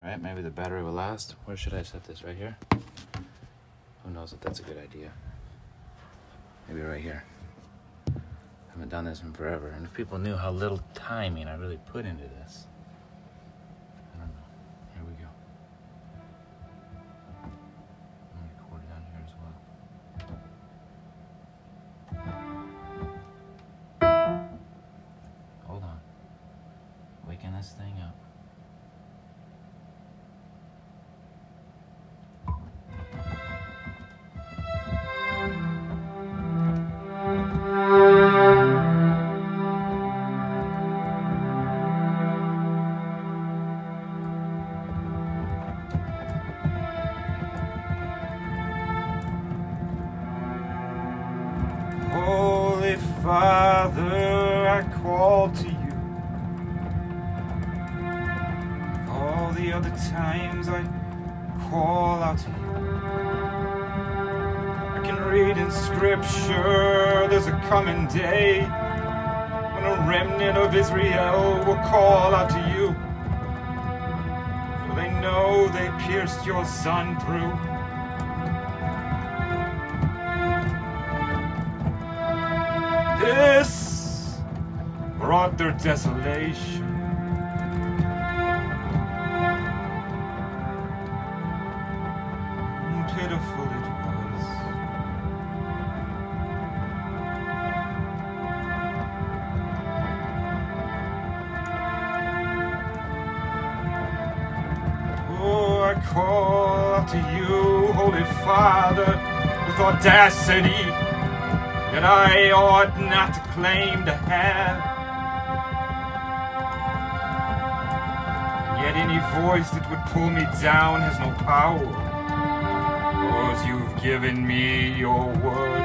right? Maybe the battery will last. Where should I set this? Right here? Who knows if that's a good idea? Maybe right here. I haven't done this in forever. And if people knew how little timing I really put into this. I don't know. Here we go. I'm going to record it down here as well. Hold on. Waking this thing up. Holy Father, I call to you. All the other times I call out to you. I can read in Scripture there's a coming day when a remnant of Israel will call out to you. For they know they pierced your Son through. This brought their desolation. Pitiful it was. Oh, I call out to you, Holy Father, with audacity that I ought not to claim to have. And yet any voice that would pull me down has no power, because you've given me your word.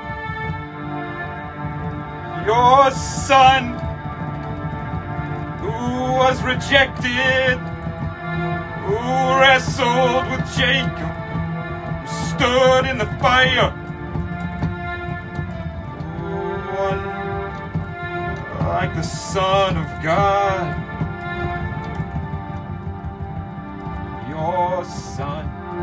Your Son, who was rejected, who wrestled with Jacob, who stood in the fire, like the Son of God, your Son.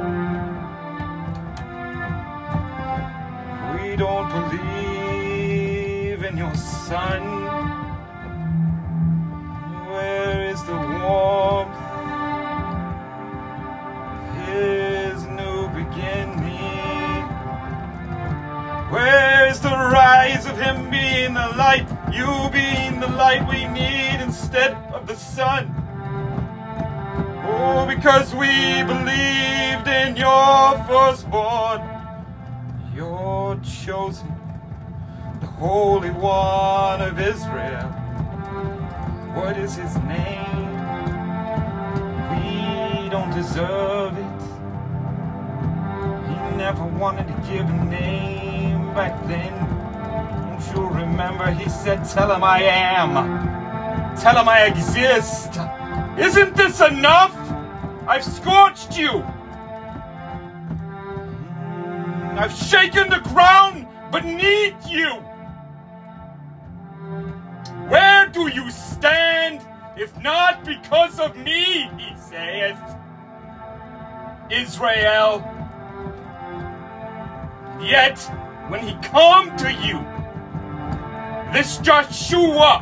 We don't believe in your Son. Where is the warmth of his new beginning? Where is the rise of him being the light? You being the light we need instead of the sun. Oh, because we believed in your firstborn, your chosen, the Holy One of Israel. What is his name? We don't deserve it. He never wanted to give a name back then. You'll remember he said, tell him I am. Tell him I exist. Isn't this enough? I've scorched you. I've shaken the ground beneath you. Where do you stand if not because of me, he saith, Israel? Yet, when he come to you, this Joshua,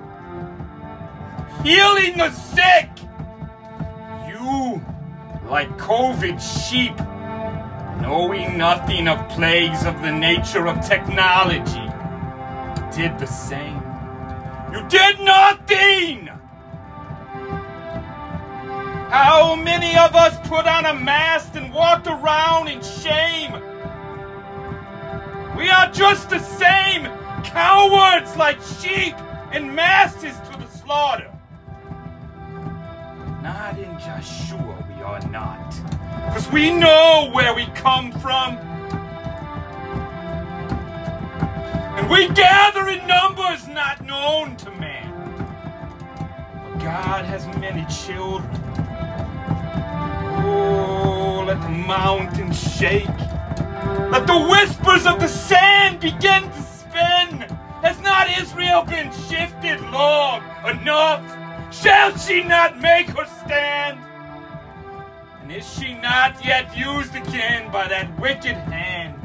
healing the sick, you, like COVID sheep, knowing nothing of plagues of the nature of technology, did the same. You did nothing! How many of us put on a mask and walked around in shame? We are just the same. Cowards like sheep and masses to the slaughter. Not in Joshua we are not. Because we know where we come from. And we gather in numbers not known to man. But God has many children. Oh, let the mountains shake. Let the whispers of the sand begin to spin. Has not Israel been shifted long enough? Shall she not make her stand? Is she not yet used again by that wicked hand?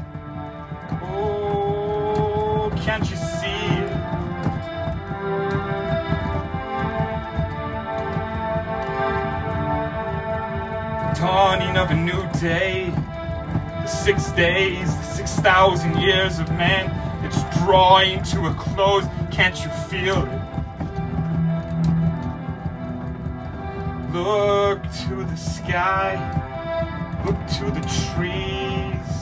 Oh, can't you see it? The dawning of a new day, the 6 days, the 6,000 years of man, it's drawing to a close. Can't you feel it? Look to the sky, look to the trees.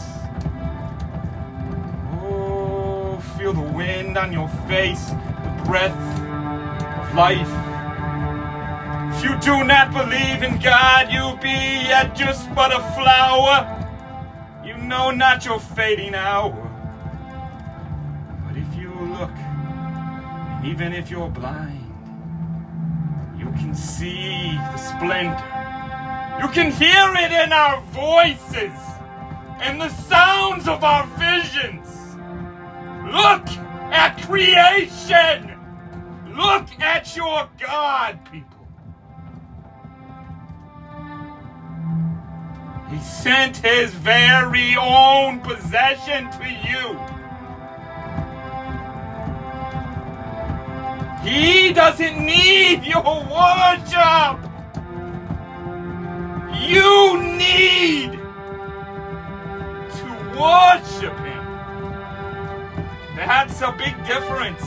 Oh, feel the wind on your face, the breath of life. If you do not believe in God, you be yet just but a flower. You know not your fading hour. But if you look, and even if you're blind, you can see the splendor. You can hear it in our voices and the sounds of our visions. Look at creation. Look at your God, people. He sent his very own possession to you. He doesn't need your worship. You need to worship him. That's a big difference.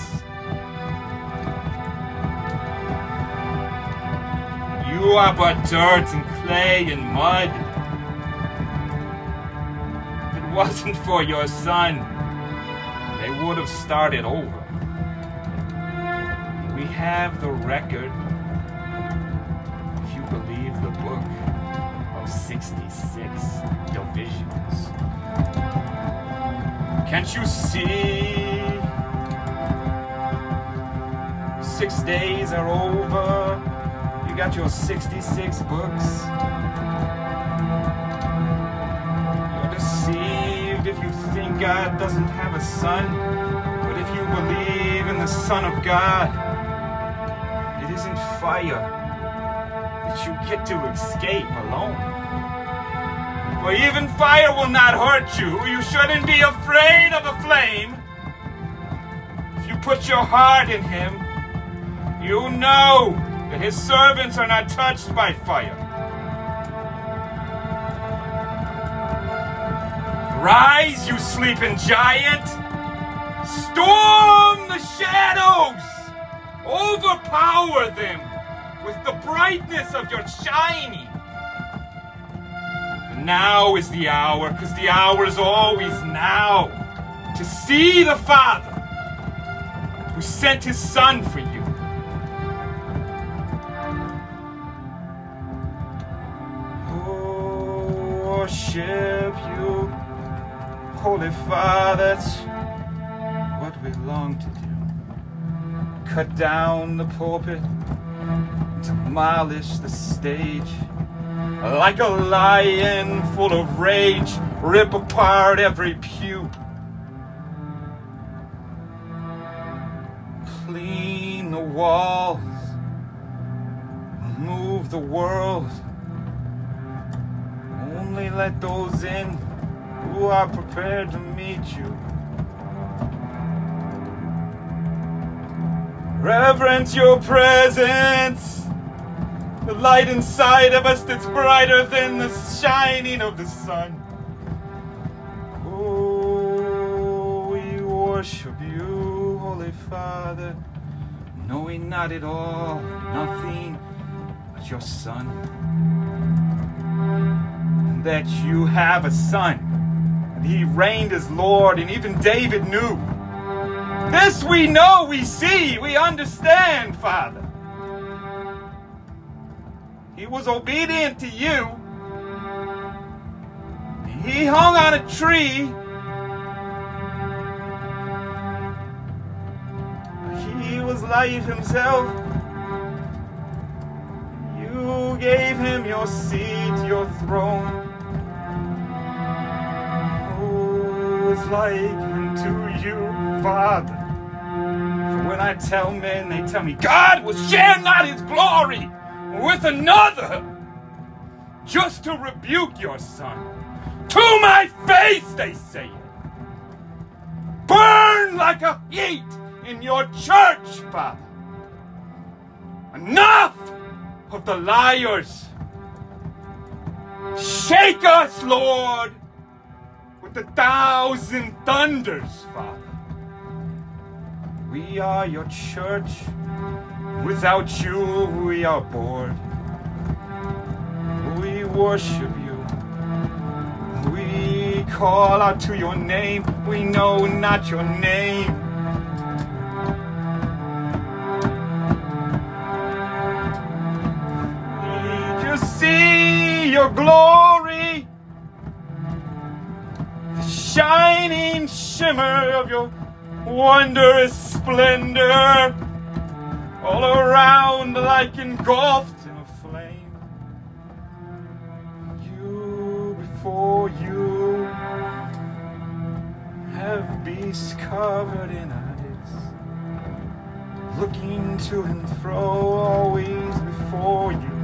You are but dirt and clay and mud. If it wasn't for your son, they would have started over. We have the record, if you believe the book, of 66 divisions. Can't you see? 6 days are over. You got your 66 books. You're deceived if you think God doesn't have a son. But if you believe in the Son of God, it isn't fire that you get to escape alone. For even fire will not hurt you. You shouldn't be afraid of a flame. If you put your heart in him, you know that his servants are not touched by fire. Rise, you sleeping giant. Storm the shadows. Overpower them with the brightness of your shining. And now is the hour, because the hour is always now, to see the Father who sent his Son for you. Worship you, Holy Father, that's what we long to do. Cut down the pulpit, demolish the stage. Like a lion full of rage, rip apart every pew. Clean the walls, remove the world. Only let those in who are prepared to meet you. Reverence your presence, the light inside of us that's brighter than the shining of the sun. Oh, we worship you, Holy Father, knowing not at all, nothing but your Son. And that you have a Son, and he reigned as Lord, and even David knew. This we know, we see, we understand, Father. He was obedient to you. He hung on a tree. He was life himself. You gave him your seat, your throne. Oh, it's like unto you, Father. For when I tell men, they tell me, God will share not his glory with another. just to rebuke your son. To my face, they say it. Burn like a heat in your church, Father. Enough of the liars. Shake us, Lord, with 1,000 thunders, Father. We are your church. Without you, we are bored. We worship you. We call out to your name. We know not your name. We just see your glory, the shining shimmer of your wondrous splendor, all around like engulfed in a flame. You, before you, have beasts covered in ice, looking to and fro, always before you.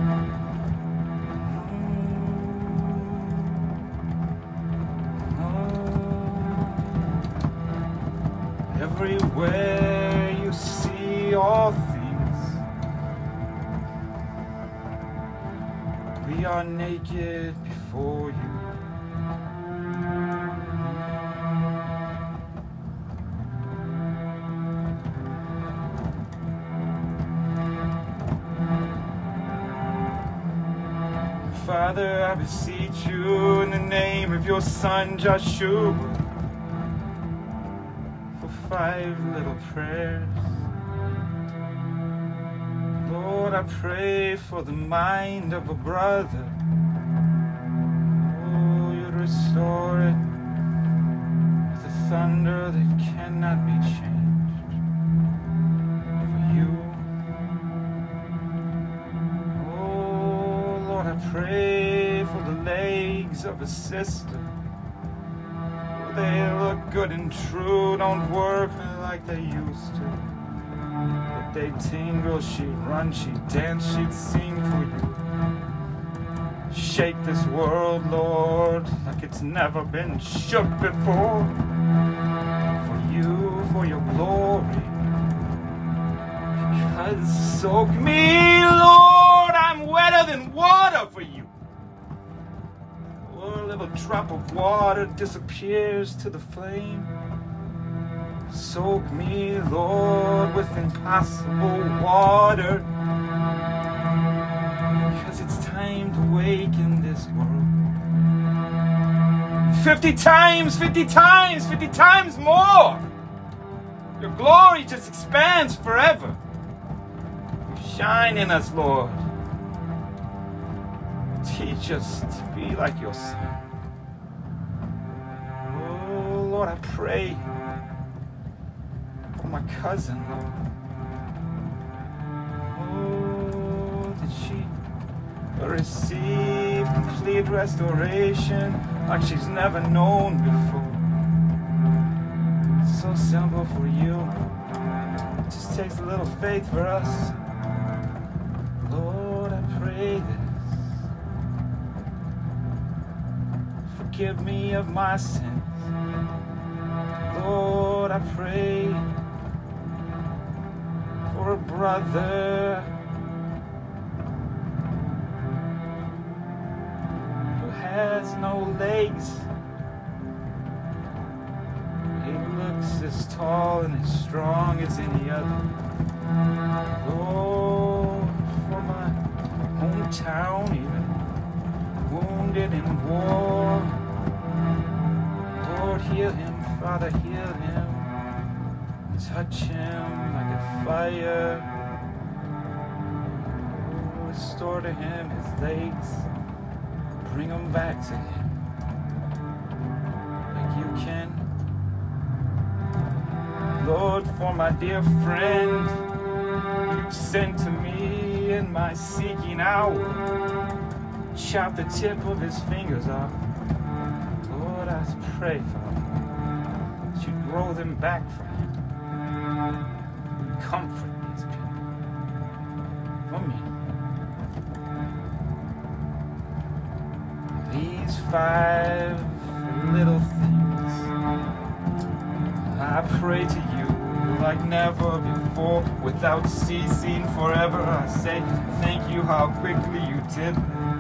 Everywhere you see all things, we are naked before you. Father, I beseech you in the name of your son Joshua, 5 little prayers. Lord, I pray for the mind of a brother. Oh, you'd restore it with a thunder that cannot be changed. For you. Oh, Lord, I pray for the legs of a sister. They look good and true, don't work like they used to. But they tingle, she'd run, she'd dance, she'd sing for you. Shake this world, Lord, like it's never been shook before. For you, for your glory. Because soak me, Lord, I'm wetter than water for you. A little drop of water disappears to the flame. Soak me, Lord, with impossible water. Because it's time to wake in this world. 50 times, 50 times, 50 times more. Your glory just expands forever. You shine in us, Lord. Teach us to be like your son. Oh, Lord, I pray for my cousin, Lord. Oh, that she will receive complete restoration like she's never known before. It's so simple for you. It just takes a little faith for us. Lord, I pray that forgive me of my sins. Lord, I pray for a brother who has no legs. He looks as tall and as strong as any other. Lord, for my hometown, even wounded in war. Lord, heal him, Father, heal him. Touch him like a fire. Restore to him his legs. Bring him back to him like you can. Lord, for my dear friend you sent to me in my seeking hour. Chop the tip of his fingers off. Lord, I pray, Father, that you grow them back for him. Comfort these people for me. These 5 little things I pray to you like never before, without ceasing forever. I say thank you how quickly you did.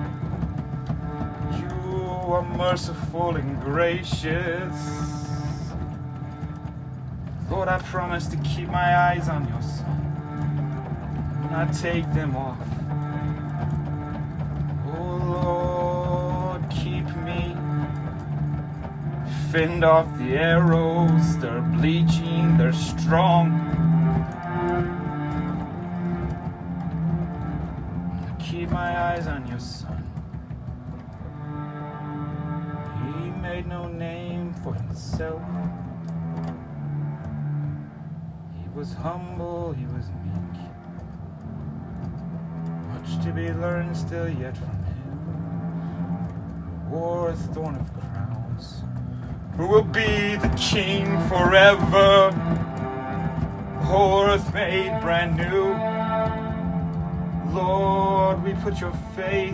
You are merciful and gracious. Lord, I promise to keep my eyes on your Son, not take them off. Fend off the arrows, they're bleaching, they're strong. Keep my eyes on your Son. He made no name for himself. He was humble, he was meek. Much to be learned still yet from him, who wore a thorn of crowns, who will be the King forever, whole earth made brand new. Lord, we put your faith.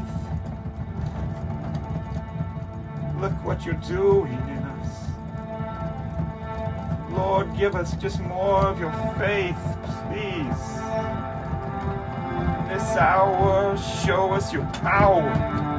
Look what you're doing in us. Lord, give us just more of your faith, please. In this hour, show us your power.